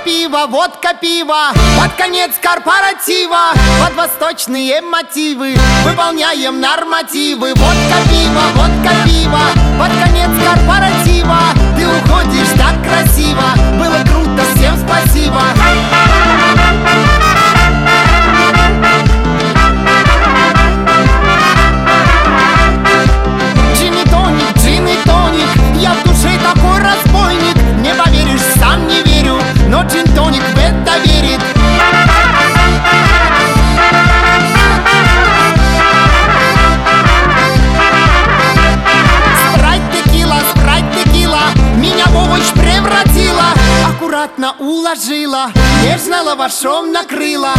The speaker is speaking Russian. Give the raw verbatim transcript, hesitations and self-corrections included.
пиво, водка, пиво. Под конец корпоратива, под восточные мотивы выполняем нормативы. Водка, пиво, водка, пиво. Под конец корпоратива ты уходишь так красиво. Было круто, всем спасибо. Джин и тоник, джин и тоник. Я в душе такой разбойник. Не поверишь, сам не верю, но джин-тоник в это верит. Спрайт, текила, спрайт, текила меня в овощ превратила. Аккуратно уложила, нежно лавашом накрыла.